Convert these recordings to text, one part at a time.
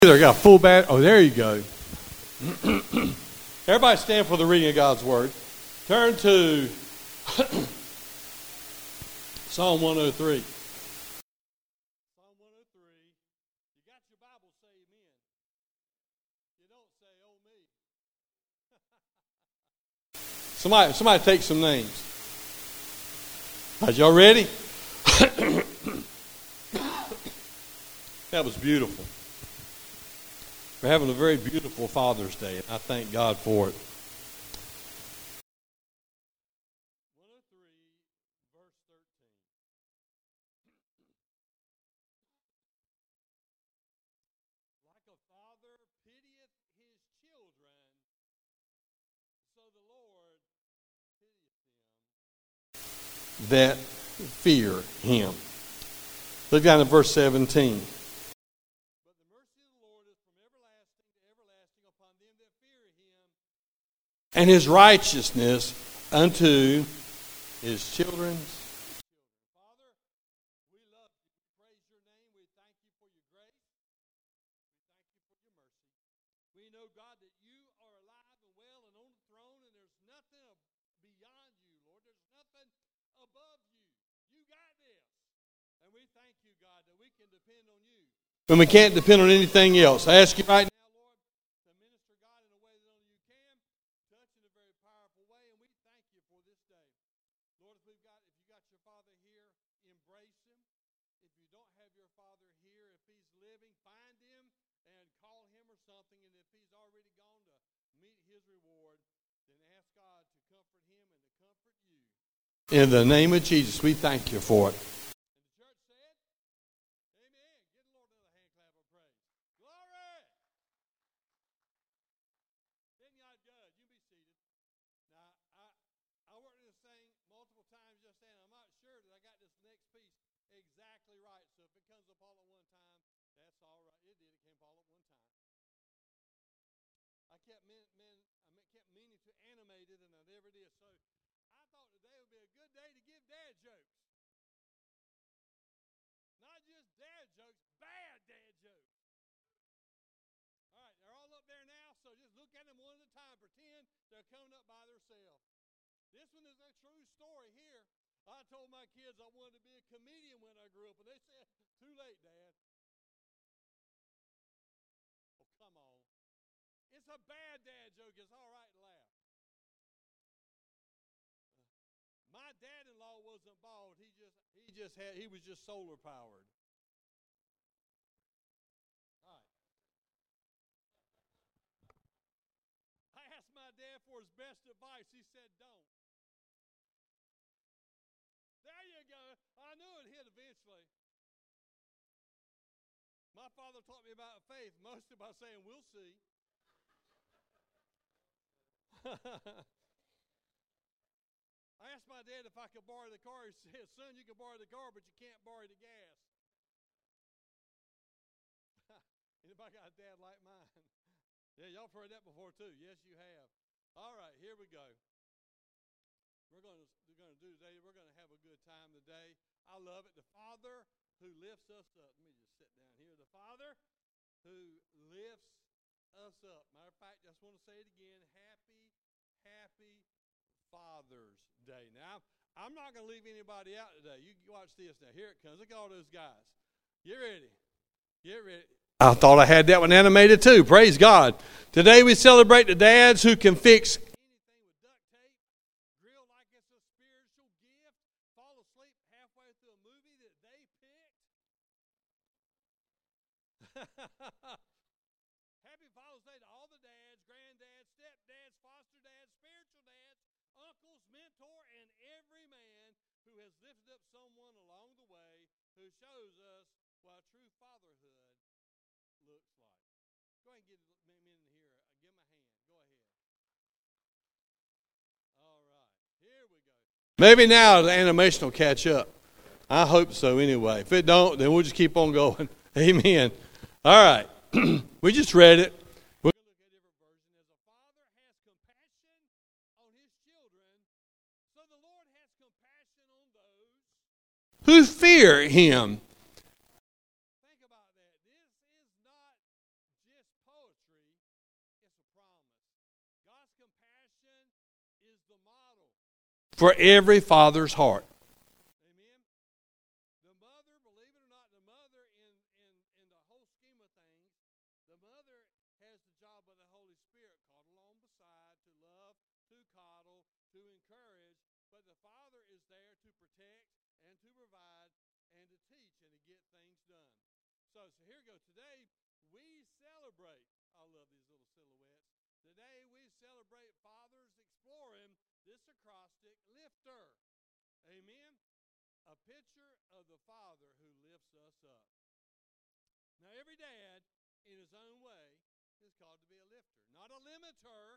I got a full bat. Oh, there you go. Everybody stand for the reading of God's Word. Turn to Psalm 103. Psalm 103. You got your Bible, say amen. You don't say, oh me. Somebody take some names. Are y'all ready? That was beautiful. We're having a very beautiful Father's Day, and I thank God for it. 103, verse 13. Like a father pitieth his children, so the Lord pitieth them that fear him. Look down at verse 17. And his righteousness unto his children's. Father, we love you. We praise your name. We thank you for your grace. We thank you for your mercy. We know, God, that you are alive and well and on the throne, and there's nothing beyond you, Lord. There's nothing above you. You got this. And we thank you, God, that we can depend on you. When we can't depend on anything else. I ask you right now, in the name of Jesus, we thank you for it. And the church said, amen. Give the Lord another hand clap of praise. Glory! Isn't God good? You be seated. Now, I worked in this thing multiple times just saying, I'm not sure that I got this next piece exactly right. So if it comes up all at one time, that's all right. It did. It came all at one time. I kept meaning to animate it, and I never did. So I thought today would be a good day to give dad jokes. Not just dad jokes, bad dad jokes. All right, they're all up there now, so just look at them one at a time. Pretend they're coming up by themselves. This one is a true story here. I told my kids I wanted to be a comedian when I grew up, and they said, too late, Dad. Oh, come on. It's a bad dad joke. It's all right to laugh. My dad-in-law wasn't bald. He was just solar powered. All right. I asked my dad for his best advice. He said, don't. There you go. I knew it hit eventually. My father taught me about faith, mostly by saying, we'll see. I asked my dad if I could borrow the car. He said, son, you can borrow the car, but you can't borrow the gas. Anybody got a dad like mine? Yeah, y'all have heard that before too. Yes, you have. All right, here we go. We're going to do today, we're going to have a good time today. I love it. The Father who lifts us up. Let me just sit down here. The Father who lifts us up. Matter of fact, I just want to say it again. Happy Father's Day. Now, I'm not going to leave anybody out today. You watch this now. Here it comes. Look at all those guys. Get ready. Get ready. I thought I had that one animated too. Praise God. Today we celebrate the dads who can fix anything with duct tape, grill like it's a spiritual gift, fall asleep halfway through a movie that they picked. Happy Father's Day to all the dads, granddads, stepdads, foster dads, spiritual dads, uncles, mentor, and every man who has lifted up someone along the way who shows us what true fatherhood looks like. Go ahead and get a minute here. Give him a hand. Go ahead. All right. Here we go. Maybe now the animation will catch up. I hope so anyway. If it don't, then we'll just keep on going. Amen. All right. We just read it. We're going to look at a different version. As a father has compassion on his children, so the Lord has compassion on those who fear him. Think about that. This is not compassion is the model for every father's heart. Amen. The mother, believe it or not, the mother in the whole scheme of things, the mother has the job of the Holy Spirit called along beside to love, to coddle, to encourage, but the father is there to protect and to provide and to teach and to get things done. So here we go. Today we celebrate, I love these little silhouettes. Today we celebrate fathers exploring this acrostic, lifter. Amen. A picture of the Father who lifts us up. Now, every dad, in his own way, is called to be a lifter. Not a limiter,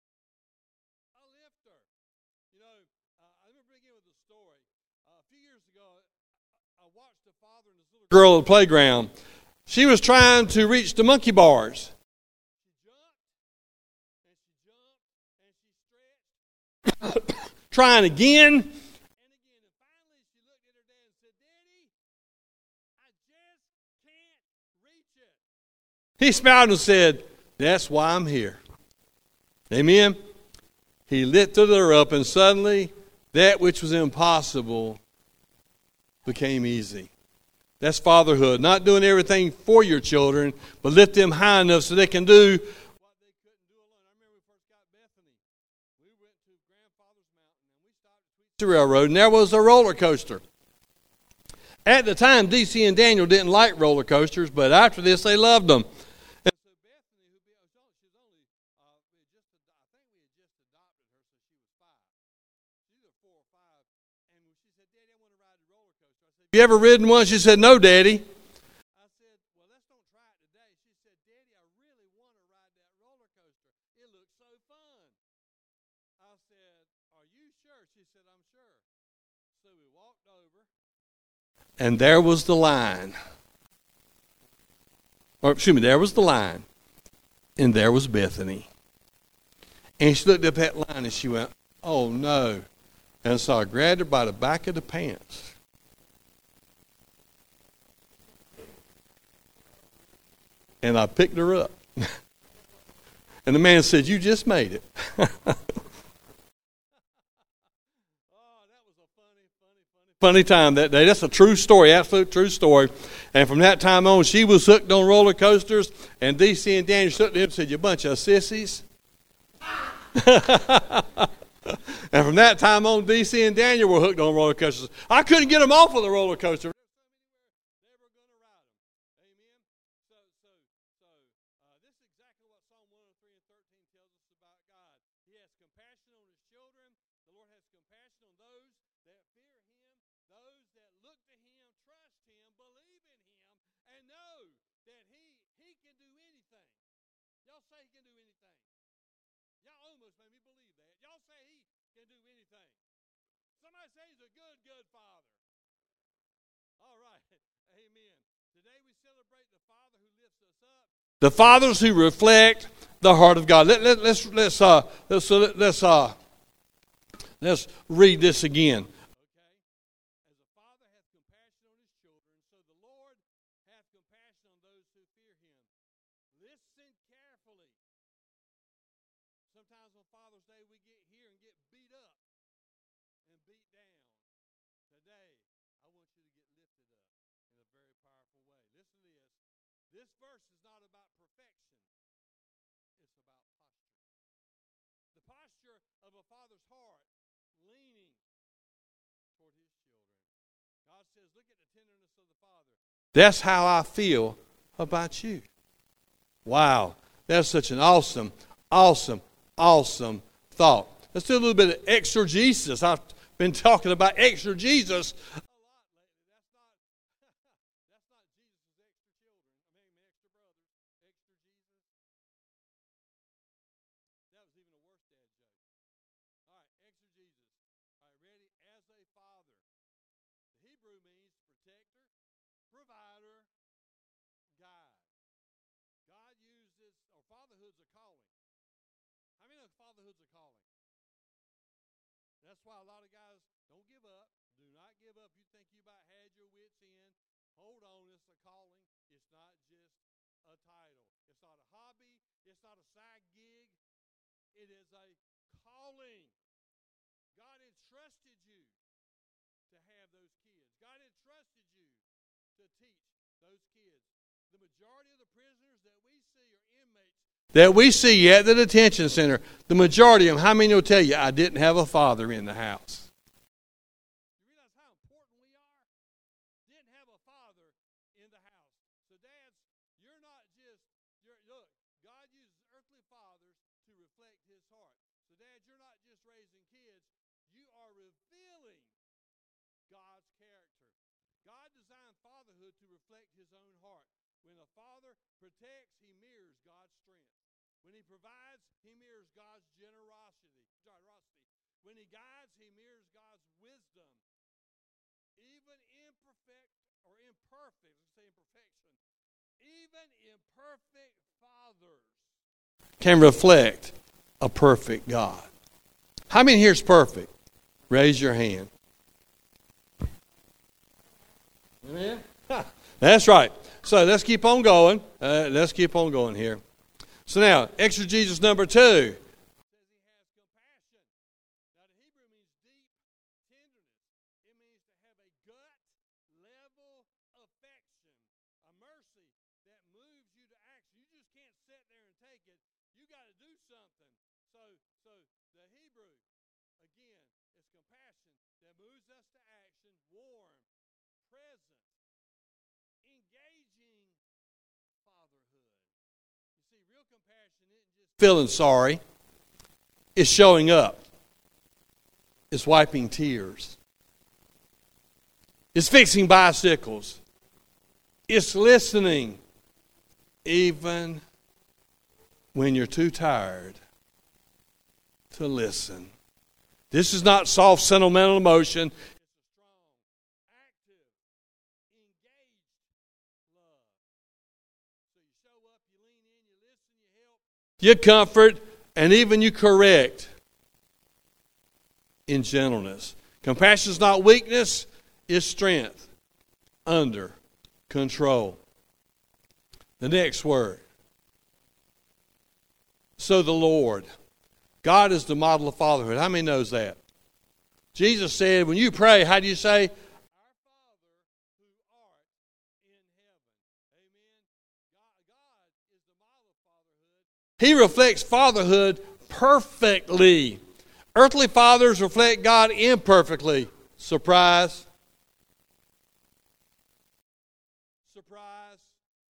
a lifter. You know, I'm going to begin with a story. A few years ago, I watched a father and his little girl at the playground. She was trying to reach the monkey bars. She jumped, and she stretched. Trying again. And finally she looked at her dad and said, "Daddy, I just can't reach it." He smiled and said, "That's why I'm here." Amen. He lifted her up, and suddenly that which was impossible became easy. That's fatherhood. Not doing everything for your children, but lift them high enough so they can do what they couldn't do alone. I remember we first got Bethany. We went to Grandfather's Mountain, and we stopped at Tweetsie Railroad, and there was a roller coaster. At the time, DC and Daniel didn't like roller coasters, but after this, they loved them. And so Bethany, she was only, I think we had just adopted her, so she was 5. She's either 4 or 5. And she said, "Daddy, I want to ride the roller coaster." I said, "You ever ridden one?" She said, "No, Daddy." I said, "Well, let's don't try it today." She said, "Daddy, I really want to ride that roller coaster. It looks so fun." I said, "Are you sure?" She said, "I'm sure." So we walked over. And there was the line. Or, excuse me, there was the line. And there was Bethany. And she looked up at that line and she went, "Oh, no." And so I grabbed her by the back of the pants. And I picked her up. And the man said, "You just made it." Oh, that was a funny time that day. That's a true story, absolute true story. And from that time on, she was hooked on roller coasters. And DC and Daniel looked at him and said, "You bunch of sissies." And from that time on, DC and Daniel were hooked on roller coasters. I couldn't get them off of the roller coaster. They were going to ride them. Amen. So this is exactly what Psalm 103 and 13 tells us about God. He has compassion on his children. The Lord has compassion on those that fear him, those that look to him, trust him, believe in him, and know that he can do anything. Y'all say he can do anything. Y'all almost made me believe that. Y'all say he can do anything. Somebody say he's a good father. All right. Amen. Today we celebrate the Father who lifts us up. The fathers who reflect the heart of God. Let's read this again. Okay. As a father hath compassion on his children, so the Lord hath compassion on those who fear him. Listen carefully. Sometimes on Father's Day we get here and get beat up and beat down. Today, I want you to get lifted up in a very powerful way. Listen to this. This verse is not about perfection. It's about posture. The posture of a father's heart leaning toward his children. God says, look at the tenderness of the Father. That's how I feel about you. Wow. That's such an awesome thought. Let's do a little bit of exegesis. I've been talking about exegesis a lot lately. That's not Jesus' extra children. Extra brothers. Exegesis. That was even a worse dad joke. All right, exegesis. All right, ready? As a father. The Hebrew means protector, provider, guide. God uses, or fatherhood's a calling. How many know fatherhood's a calling? That's why a lot of guys don't give up. Do not give up. You think you about had your wits in. Hold on, it's a calling. It's not just a title. It's not a hobby. It's not a side gig. It is a calling. God entrusted you to have those kids. God entrusted you to teach those kids. The majority of the prisoners that we see are inmates that we see at the detention center. The majority of them, how many will tell you, I didn't have a father in the house? You realize how important we are? Didn't have a father in the house. So dads, you're not just, look, God uses earthly fathers to reflect his heart. So dads, you're not just raising kids, you are revealing God's character. God designed fatherhood to reflect his own heart. When a father protects, he mirrors God's strength. When he provides, he mirrors God's generosity. When he guides, he mirrors God's wisdom. Even imperfect or imperfect, let's say imperfection, even imperfect fathers can reflect a perfect God. How many here is perfect? Raise your hand. Amen? That's right. So let's keep on going. Here. So now, exegesis number 2. Says he has compassion. Now the Hebrew means deep tenderness. It means to have a gut level affection, a mercy that moves you to action. You just can't sit there and take it. You got to do something. So the Hebrew, again, is compassion that moves us to action, warm, present, engaging fatherhood. You see, real compassion isn't just feeling sorry. It's showing up. It's wiping tears. It's fixing bicycles. It's listening even when you're too tired to listen. This is not soft, sentimental emotion. You comfort, and even you correct in gentleness. Compassion is not weakness, it's strength under control. The next word. So the Lord. God is the model of fatherhood. How many knows that? Jesus said, when you pray, how do you say? Our Father who art in heaven. Amen. God is the model of fatherhood. He reflects fatherhood perfectly. Earthly fathers reflect God imperfectly. Surprise. Surprise.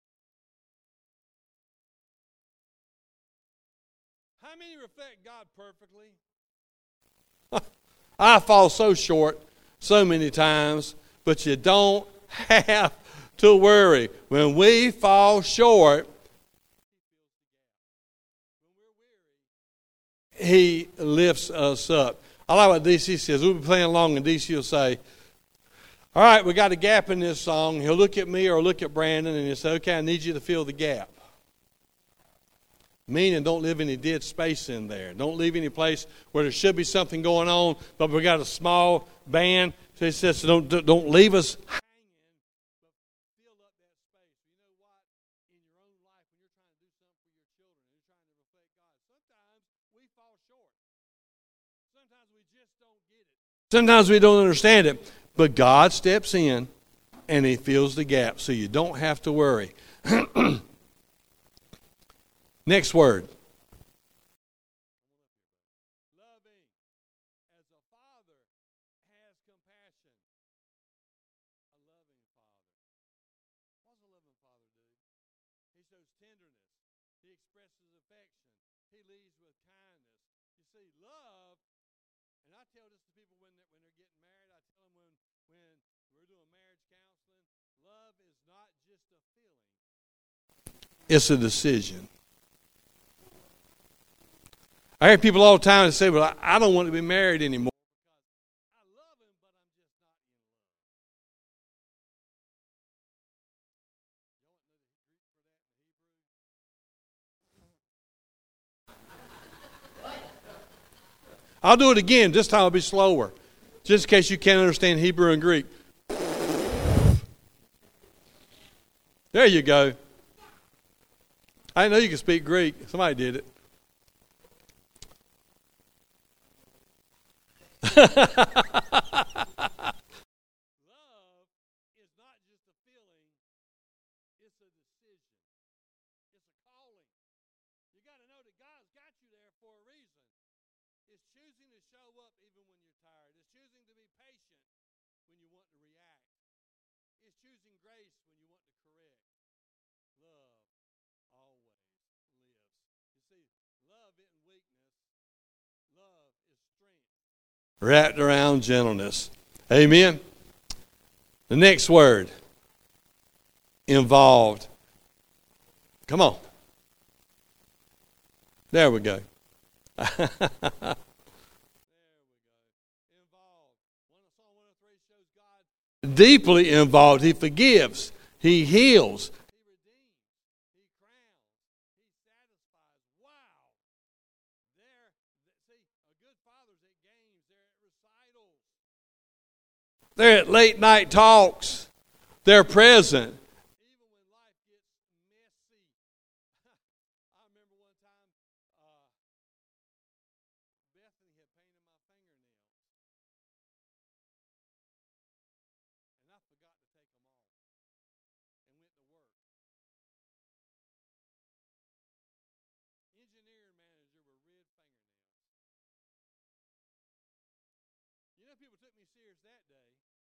How many reflect God perfectly? I fall so short so many times, but you don't have to worry. When we fall short, He lifts us up. I like what DC says. We'll be playing along and DC will say, all right, we got a gap in this song. He'll look at me or look at Brandon and he'll say, okay, I need you to fill the gap. Meaning don't leave any dead space in there. Don't leave any place where there should be something going on, but we got a small band. So he says, don't leave us hanging, but fill up that space. You know what? In your own life, when you're trying to do something for your children, you're trying to reflect God, sometimes we fall short. Sometimes we just don't get it. Sometimes we don't understand it. But God steps in and He fills the gap so you don't have to worry. Next word. Loving as a father has compassion. A loving father. What does a loving father do? He shows tenderness. He expresses affection. He leads with kindness. You see, love, and I tell this to people when they're getting married. I tell them when we're doing marriage counseling, love is not just a feeling. It's a decision. I hear people all the time that say, well, I don't want to be married anymore. I love him, but I'm just not in love. Y'all know the Greek for that in Hebrew? I'll do it again. This time I'll be slower. Just in case you can't understand Hebrew and Greek. There you go. I didn't know you could speak Greek. Somebody did it. Love is not just a feeling, it's a decision. It's a calling. You got to know that God's got you there for a reason. It's choosing to show up even when you're tired. It's choosing to be patient when you want to react. It's choosing grace when you want to correct. Love always lives. You see, love isn't weakness. Love is strength. Wrapped around gentleness. Amen. The next word, involved. Come on. There we go. There we go. Involved. Psalm 103 shows God deeply involved. He forgives. He heals. He redeems. He crowns. He satisfies. Wow. See, a good father's at games. They're at recitals. They're at late night talks. They're present. Even when life gets messy. I remember one time Bethany had painted my fingernails. And I forgot to take them off. And went to work. Engineering manager with red fingernails. You know, people took me serious that day.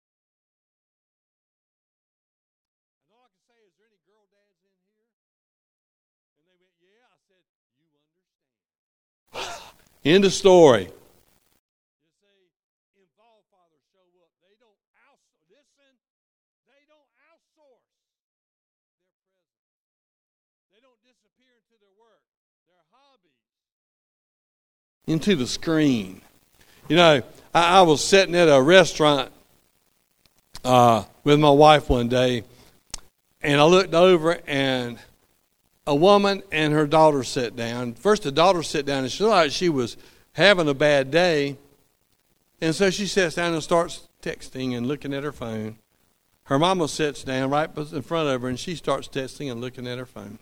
And all I can say is, there any girl dads in here? And they went, yeah. I said, you understand. End of story. You see, involved fathers show up. They don't outsource. Listen, they don't outsource. They're present. They don't disappear into their work, their hobbies, into the screen. You know, I was sitting at a restaurant with my wife one day, and I looked over, and a woman and her daughter sat down. First, the daughter sat down, and she looked like she was having a bad day. And so she sits down and starts texting and looking at her phone. Her mama sits down right in front of her, and she starts texting and looking at her phone.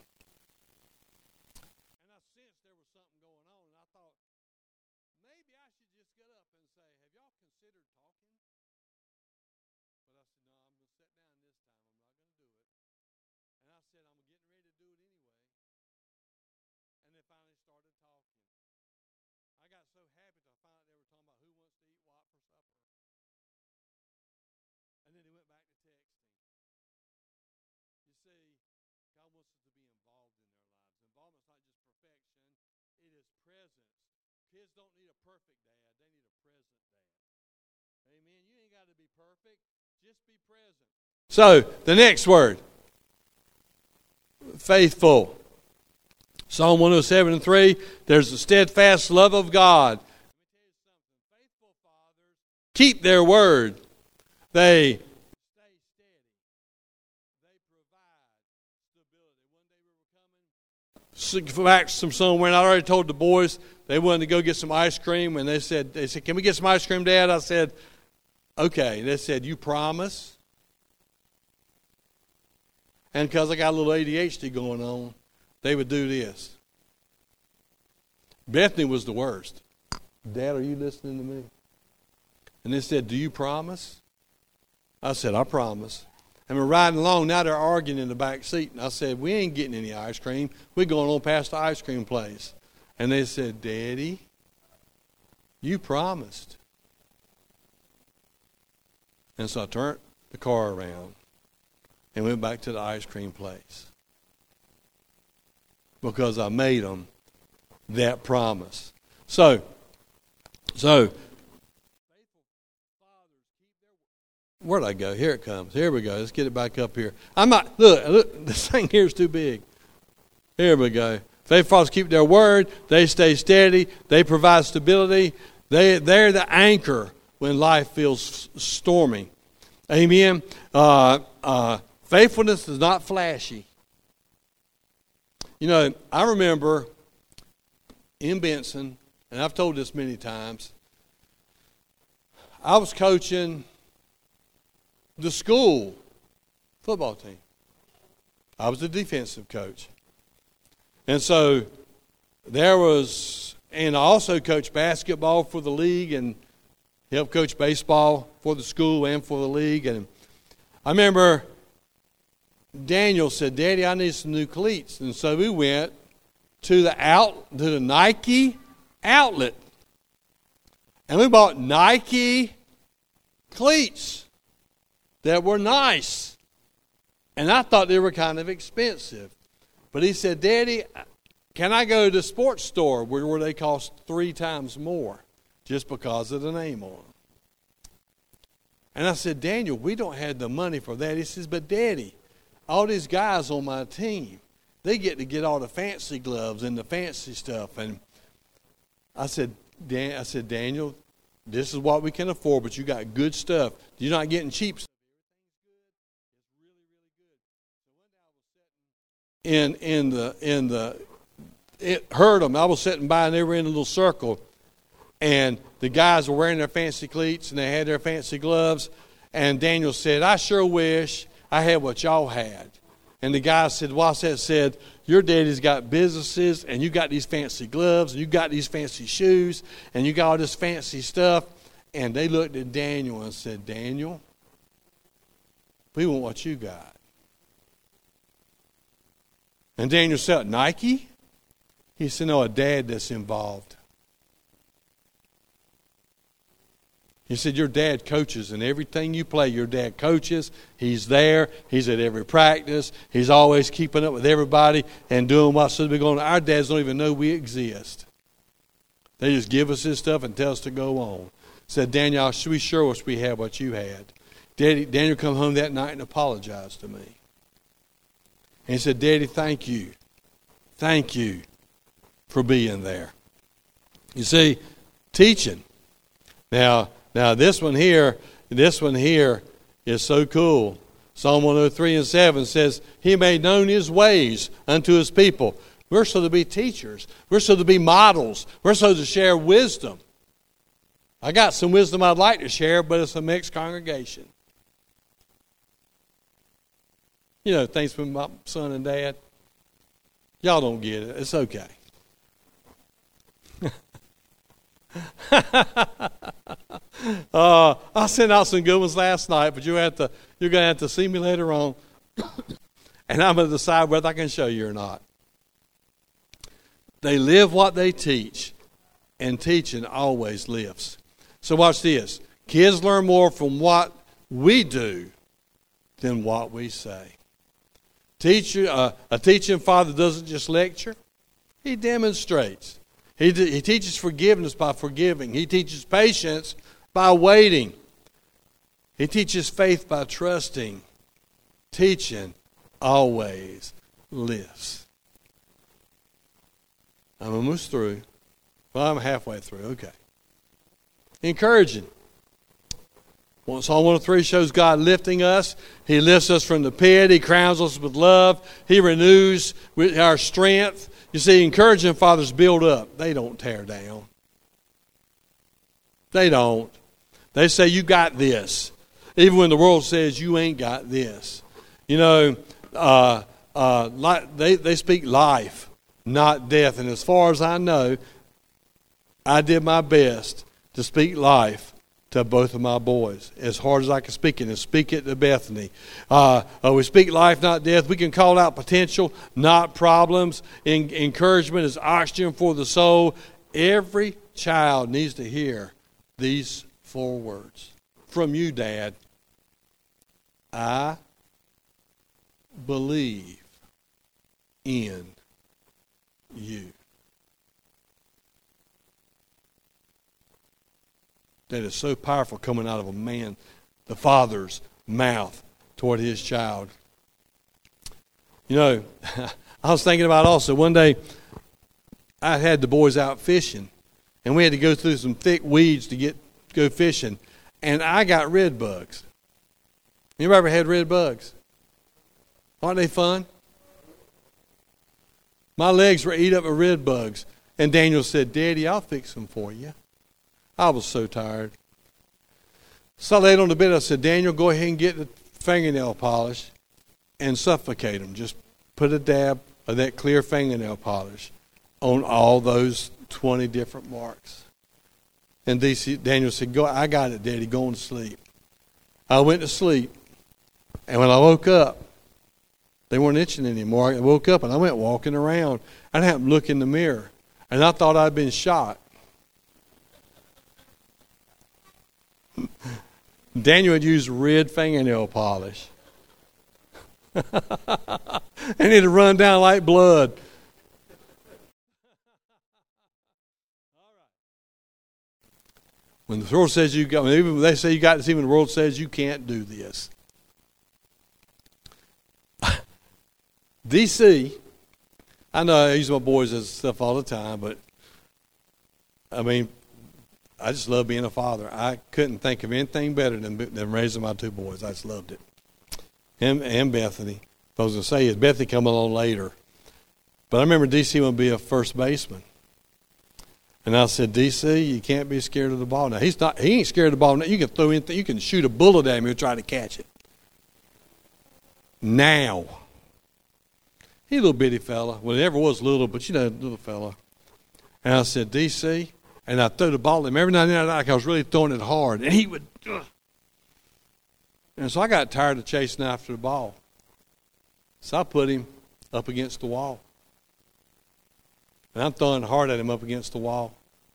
And I sensed there was something going on, and I thought, maybe I should just get up and say, have y'all considered talking? But I said, no, I'm going to sit down this time. I'm not going to do it. And I said, I'm getting ready to do it anyway. And they finally started talking. I got so happy to find out they were talking about who wants to eat what for supper. And then they went back to texting. You see, God wants us to be involved in their lives. Involvement's not just perfection, it is presence. Kids don't need a perfect dad, they need a present dad. Amen. You ain't got to be perfect, just be present. So, the next word, faithful. Psalm 107:3, there's the steadfast love of God. Let me tell you something. Faithful fathers keep their word. They stay steady. They provide stability. One day we were coming back from somewhere, and I already told the boys they wanted to go get some ice cream, and they said, can we get some ice cream, Dad? I said, okay. They said, you promise? And because I got a little ADHD going on, they would do this. Bethany was the worst. Dad, are you listening to me? And they said, do you promise? I said, I promise. And we're riding along. Now they're arguing in the back seat. And I said, we ain't getting any ice cream. We're going on past the ice cream place. And they said, Daddy, you promised. And so I turned the car around and went back to the ice cream place. Because I made them that promise. So, where'd I go? Here it comes. Here we go. Let's get it back up here. Look, this thing here is too big. Here we go. Faithful fathers keep their word. They stay steady. They provide stability. They're the anchor when life feels stormy. Amen. Faithfulness is not flashy. You know, I remember in Benson, and I've told this many times, I was coaching the school football team. I was the defensive coach. And so and I also coached basketball for the league, and helped coach baseball for the school and for the league. And I remember Daniel said, Daddy, I need some new cleats. And so we went to the Nike outlet. And we bought Nike cleats that were nice. And I thought they were kind of expensive. But he said, Daddy, can I go to the sports store where they cost 3 times more just because of the name on them? And I said, Daniel, we don't have the money for that. He says, but Daddy, all these guys on my team, they get to get all the fancy gloves and the fancy stuff. And I said, Daniel, this is what we can afford, but you got good stuff. You're not getting cheap stuff. It hurt them. I was sitting by and they were in a little circle, and the guys were wearing their fancy cleats and they had their fancy gloves. And Daniel said, I sure wish I had what y'all had. And the guy said, said, your daddy's got businesses and you got these fancy gloves and you got these fancy shoes and you got all this fancy stuff. And they looked at Daniel and said, Daniel, we want what you got. And Daniel said, Nike? He said, no, a dad that's involved. He said, your dad coaches, and everything you play, your dad coaches. He's there. He's at every practice. He's always keeping up with everybody and doing what's supposed to be going on. Our dads don't even know we exist. They just give us this stuff and tell us to go on. Said, Daniel, we sure wish we had what you had. Daniel come home that night and apologized to me. And he said, Daddy, thank you. Thank you for being there. You see, teaching. Now this one here is so cool. Psalm 103:7 says, He made known His ways unto His people. We're supposed to be teachers. We're supposed to be models. We're supposed to share wisdom. I got some wisdom I'd like to share, but it's a mixed congregation. You know, things from my son and dad. Y'all don't get it. It's okay. I sent out some good ones last night, but you're going to have to see me later on, and I'm going to decide whether I can show you or not. They live what they teach, and teaching always lives. So watch this. Kids learn more from what we do than what we say. A teaching father doesn't just lecture. He demonstrates. He teaches forgiveness by forgiving. He teaches patience by waiting. He teaches faith by trusting. Teaching always lives. I'm almost through. Well, I'm halfway through. Okay. Encouraging. Psalm 103 shows God lifting us. He lifts us from the pit. He crowns us with love. He renews our strength. You see, encouraging fathers build up. They don't tear down. They don't. They say, you got this. Even when the world says you ain't got this. You know, they speak life, not death. And as far as I know, I did my best to speak life to both of my boys as hard as I can speak it, and speak it to Bethany. We speak life, not death. We can call out potential, not problems. Encouragement is oxygen for the soul. Every child needs to hear these 4 words from you, Dad. I believe in you. That is so powerful coming out of a man, the father's mouth toward his child. You know, I was thinking about also one day I had the boys out fishing, and we had to go through some thick weeds to go fishing, and I got red bugs. You ever had red bugs? Aren't they fun? My legs were eat up with red bugs, and Daniel said, Daddy, I'll fix them for you. I was so tired. So I laid on the bed. I said, Daniel, go ahead and get the fingernail polish and suffocate them. Just put a dab of that clear fingernail polish on all those 20 different marks. And Daniel said, "Go, I got it, Daddy. Go on to sleep." I went to sleep. And when I woke up, they weren't itching anymore. I woke up and I went walking around. I didn't have to look in the mirror. And I thought I'd been shot. Daniel had used red fingernail polish. And it had run down like blood. When the world says you got, even when they say you got this, even the world says you can't do this. DC, I know I use my boys as stuff all the time, but I mean, I just love being a father. I couldn't think of anything better than raising my two boys. I just loved it. Him and Bethany. What I was going to say is Bethany come along later. But I remember DC wanted to be a first baseman. And I said, DC, you can't be scared of the ball. Now, he ain't scared of the ball. Now, you can throw anything. You can shoot a bullet at him. He'll try to catch it. Now. He's a little bitty fella. Well, he never was little, but you know, little fella. And I said, DC, and I threw the ball at him. Every now and then, like I was really throwing it hard. And he would, And so I got tired of chasing after the ball. So I put him up against the wall. And I'm throwing hard at him up against the wall.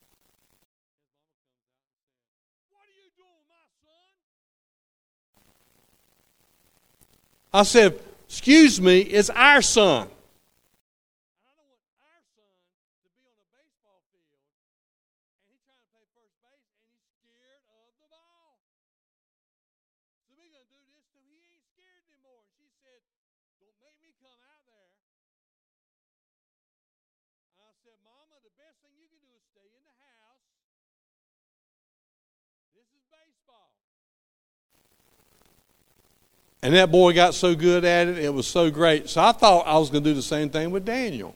What are you doing, my son? I said, excuse me, it's our son. I don't want our son to be on a baseball field and he's trying to play first base and he's scared of the ball. So we're going to do this till he ain't scared anymore. And she said, don't make me come out there. I said, Mama, the best thing you can do is stay in the house. This is baseball. And that boy got so good at it, it was so great. So I thought I was going to do the same thing with Daniel.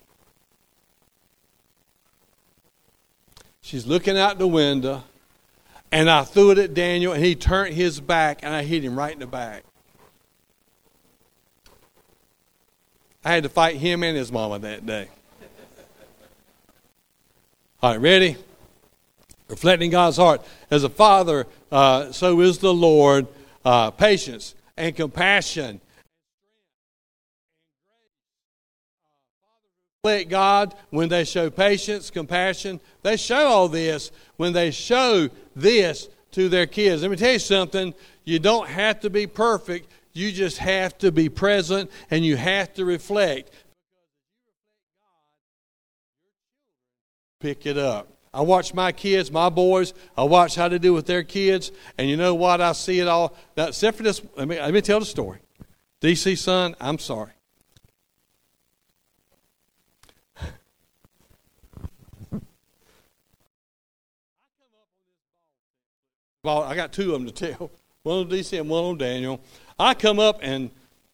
She's looking out the window, and I threw it at Daniel, and he turned his back, and I hit him right in the back. I had to fight him and his mama that day. All right, ready? Reflecting God's heart. As a father, so is the Lord. Patience and compassion. Reflect God when they show patience, compassion. They show all this when they show this to their kids. Let me tell you something. You don't have to be perfect. You just have to be present and you have to reflect. Pick it up. I watch my kids, my boys. I watch how they do with their kids, and you know what? I see it all. Now, except for this, let me tell the story. DC son, I'm sorry. I got two of them to tell. One on DC and one on Daniel. I come up and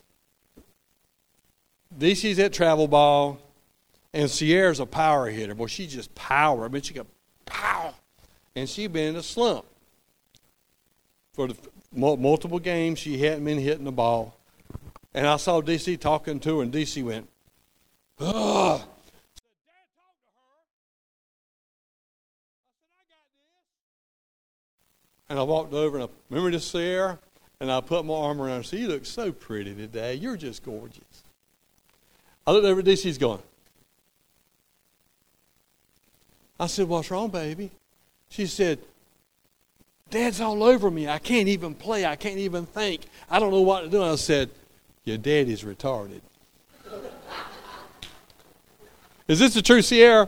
DC's at travel ball. And Sierra's a power hitter. Boy, she just power. I mean, she got power. And she'd been in a slump. For the multiple games, she hadn't been hitting the ball. And I saw DC talking to her, and DC went, ugh. I said, Dad, talk to her. I said, I got this. And I walked over, and I remember this Sierra, and I put my arm around her. So you look so pretty today. You're just gorgeous. I looked over at DC's going, I said, what's wrong, baby? She said, Dad's all over me. I can't even play. I can't even think. I don't know what to do. And I said, your daddy's retarded. Is this the truth, Sierra?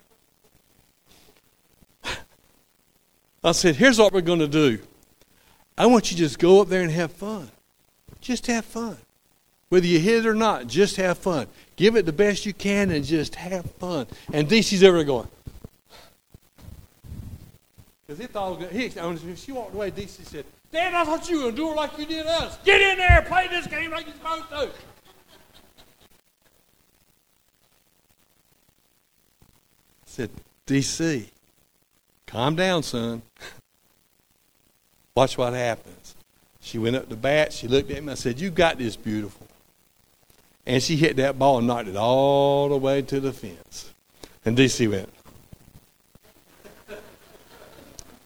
I said, here's what we're going to do. I want you to just go up there and have fun. Just have fun. Whether you hit it or not, just have fun. Give it the best you can and just have fun. And DC's over there going, because he thought when she walked away, DC said, Dad, I thought you were going to do her like you did us. Get in there, play this game like you're supposed to. I said, DC, calm down, son. Watch what happens. She went up to bat. She looked at me. I said, you got this, beautiful. And she hit that ball and knocked it all the way to the fence. And DC went,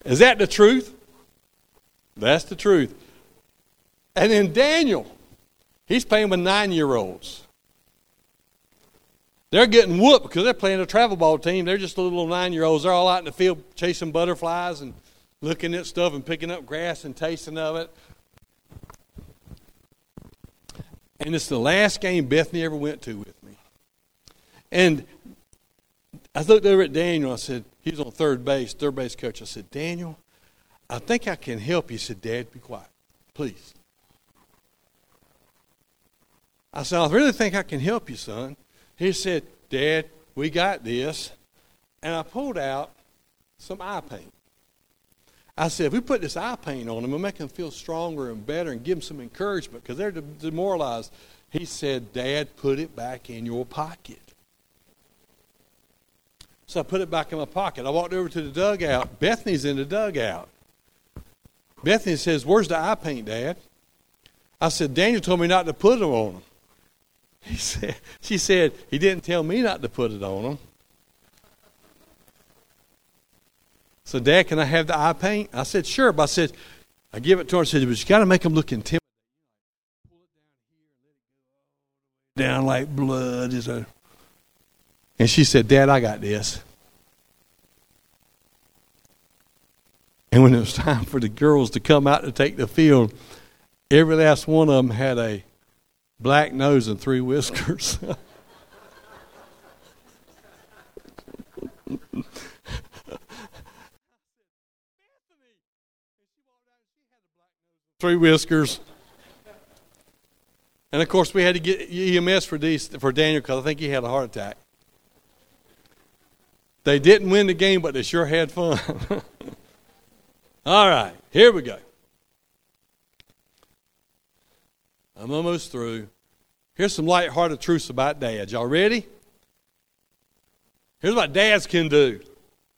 Is that the truth? That's the truth. And then Daniel, he's playing with 9-year-olds. They're getting whooped because they're playing a travel ball team. They're just little 9-year-olds. They're all out in the field chasing butterflies and looking at stuff and picking up grass and tasting of it. And it's the last game Bethany ever went to with me. And I looked over at Daniel. I said, he was on third base coach. I said, Daniel, I think I can help you. He said, Dad, be quiet, please. I said, I really think I can help you, son. He said, Dad, we got this. And I pulled out some eye paint. I said, if we put this eye paint on them, we'll make them feel stronger and better and give them some encouragement because they're demoralized. He said, Dad, put it back in your pocket. So I put it back in my pocket. I walked over to the dugout. Bethany's in the dugout. Bethany says, where's the eye paint, Dad? I said, Daniel told me not to put them on them. She said, he didn't tell me not to put it on them. So, Dad, can I have the eye paint? I said, sure. But I said, I give it to her and said, but you got to make them look intimidating. Pull it down like blood. And she said, Dad, I got this. And when it was time for the girls to come out to take the field, every last one of them had a black nose and 3 whiskers. Three whiskers. And of course we had to get EMS for Daniel because I think he had a heart attack. They didn't win the game, but they sure had fun. All right, here we go. I'm almost through. Here's some lighthearted truths about dads. Y'all ready? Here's what dads can do. Ready, dads?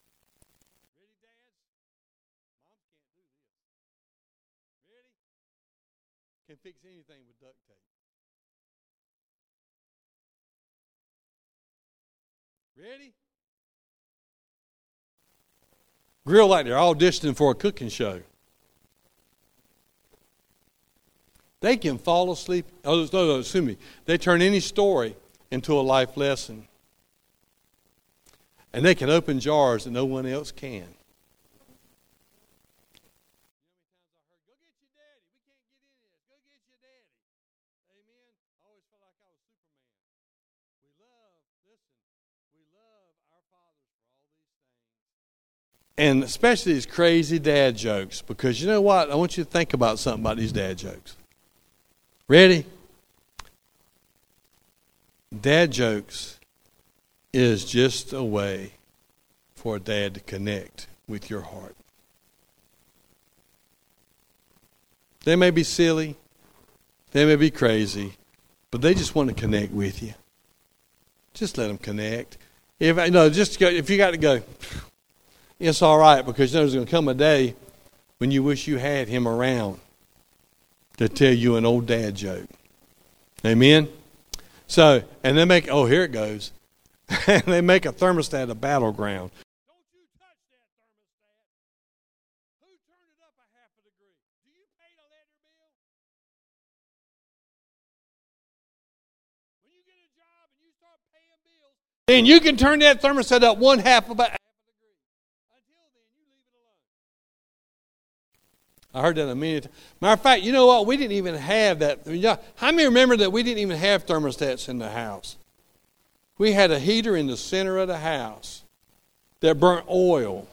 Mom can't do this. Ready? Can fix anything with duct tape. Ready? Grill like they're auditioning for a cooking show. They can fall asleep. Excuse me. They turn any story into a life lesson. And they can open jars that no one else can. Go get your daddy. We can't get in this. Go get your daddy. Amen. I always felt like I was Superman. We love our fathers for all these things. And especially these crazy dad jokes. Because you know what? I want you to think about something about these dad jokes. Ready? Dad jokes is just a way for a dad to connect with your heart. They may be silly, they may be crazy, but they just want to connect with you. Just let them connect. If you got to go, it's all right, because there's going to come a day when you wish you had him around to tell you an old dad joke. Amen? So, and they make, here it goes. And they make a thermostat a battleground. Don't you touch that thermostat. Who turned it up a half a degree? Do you pay the electric bill? When you get a job and you start paying bills, then you can turn that thermostat up one half of a degree. Until then, you leave it alone. I heard that a minute. Matter of fact, you know what? We didn't even have that. How many remember that we didn't even have thermostats in the house? We had a heater in the center of the house that burnt oil.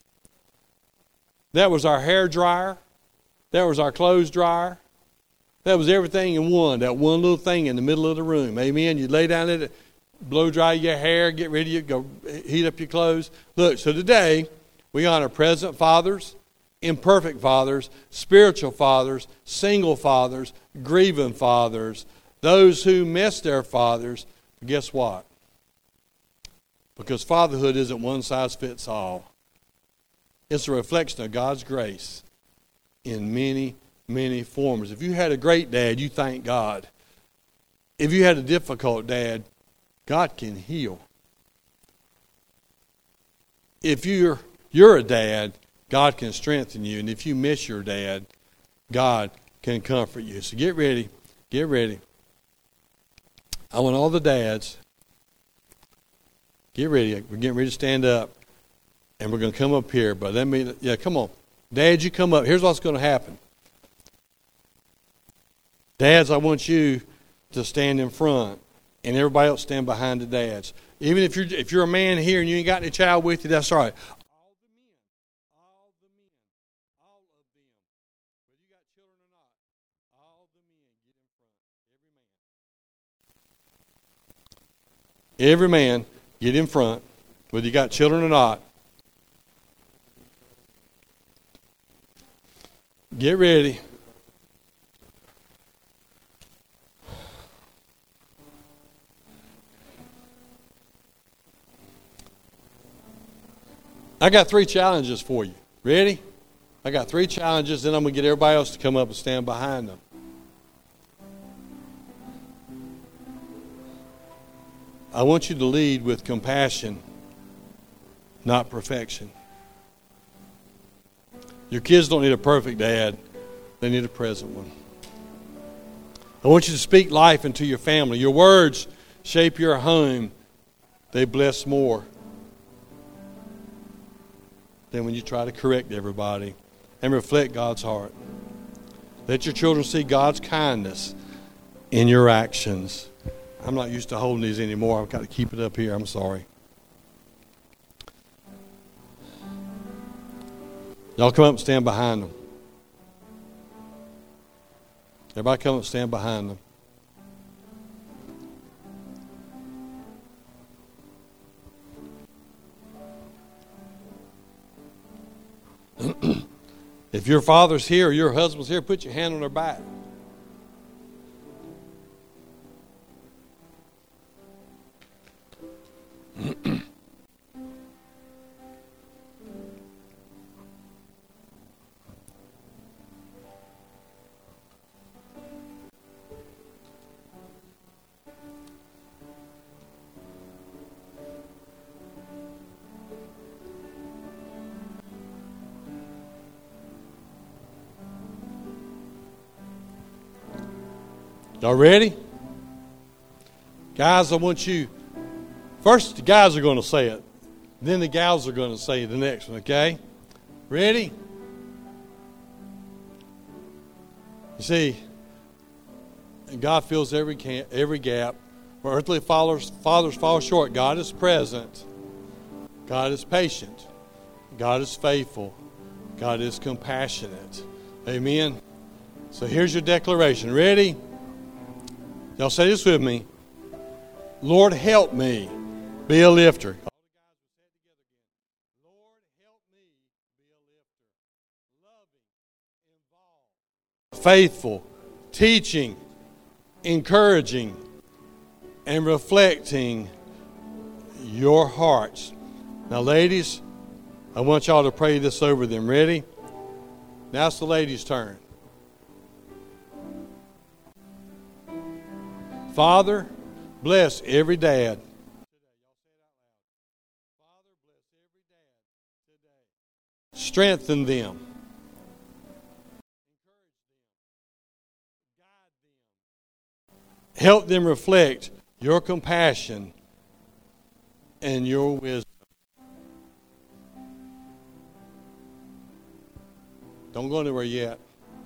That was our hair dryer. That was our clothes dryer. That was everything in one. That one little thing in the middle of the room. Amen. You lay down in it, blow dry your hair, get ready to go heat up your clothes. Look, so today we honor present fathers, imperfect fathers, spiritual fathers, single fathers, grieving fathers, those who miss their fathers. Guess what? Because fatherhood isn't one size fits all. It's a reflection of God's grace in many, many forms. If you had a great dad, you thank God. If you had a difficult dad, God can heal. If you're a dad God can strengthen you. And if you miss your dad, God can comfort you. So get ready. Get ready. I want all the dads, get ready. We're getting ready to stand up. And we're going to come up here. But come on. Dads, you come up. Here's what's going to happen. Dads, I want you to stand in front. And everybody else stand behind the dads. Even if you're a man here and you ain't got any child with you, that's all right. All the men, all of them, whether you got children or not, all the men get in front. Every man get in front, whether you got children or not. Get ready. I got 3 challenges for you. Ready? I got 3 challenges, then I'm going to get everybody else to come up and stand behind them. I want you to lead with compassion, not perfection. Your kids don't need a perfect dad. They need a present one. I want you to speak life into your family. Your words shape your home. They bless more than when you try to correct everybody and reflect God's heart. Let your children see God's kindness in your actions. I'm not used to holding these anymore. I've got to keep it up here. I'm sorry. Y'all come up and stand behind them. Everybody come up and stand behind them. If your father's here or your husband's here, put your hand on their back. Y'all ready? Guys, I want you, first the guys are going to say it. Then the gals are going to say the next one, okay? Ready? You see, God fills every gap. Where earthly fathers fall short, God is present. God is patient. God is faithful. God is compassionate. Amen? So here's your declaration. Ready? Y'all say this with me. Lord, help me be a lifter. All the guys will say it together again. Lord, help me be a lifter. Loving, involved, faithful, teaching, encouraging, and reflecting your hearts. Now, ladies, I want y'all to pray this over them. Ready? Now it's the ladies' turn. Father, bless every dad. Father, bless every dad today. Strengthen them. Encourage them. Guide them. Help them reflect your compassion and your wisdom. Don't go anywhere yet.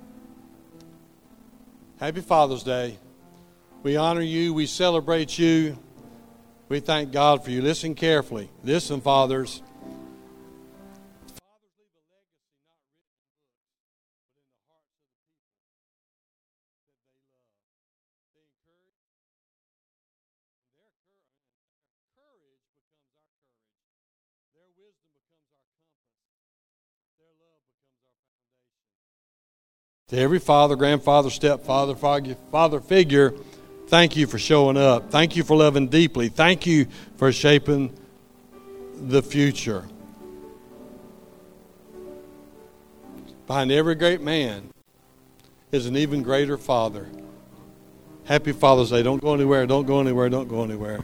Happy Father's Day. We honor you. We celebrate you. We thank God for you. Listen carefully. Listen, fathers. Fathers leave a legacy not written in books, but in the hearts of the people that they love. They encourage. Their courage becomes our courage. Their wisdom becomes our compass. Their love becomes our foundation. To every father, grandfather, stepfather, father figure, thank you for showing up. Thank you for loving deeply. Thank you for shaping the future. Behind every great man is an even greater father. Happy Father's Day. Don't go anywhere. Don't go anywhere. Don't go anywhere.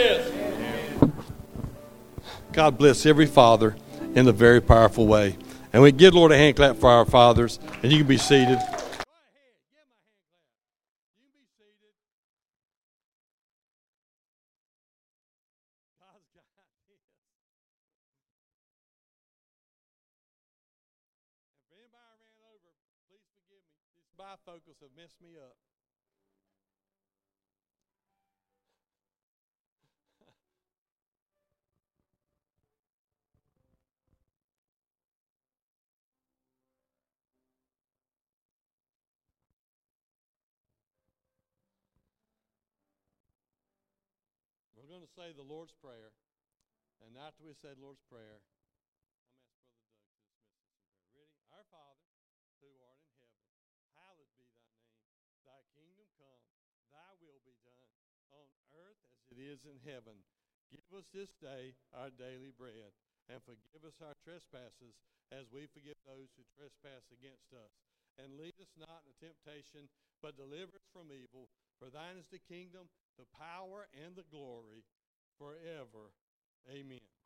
God bless every father in a very powerful way. And we give Lord a hand clap for our fathers, and you can be seated. Go ahead, give them a hand clap. You can be seated. God's got this. If anybody ran over, please forgive me. These bifocals have messed me up. We're going to say the Lord's Prayer. And after we say the Lord's Prayer, I'm going to ask Brother Doug to dismiss us in prayer. Ready? Our Father, who art in heaven, hallowed be thy name. Thy kingdom come, thy will be done, on earth as it is in heaven. Give us this day our daily bread, and forgive us our trespasses as we forgive those who trespass against us. And lead us not into temptation, but deliver us from evil. For thine is the kingdom, the power, and the glory forever. Amen.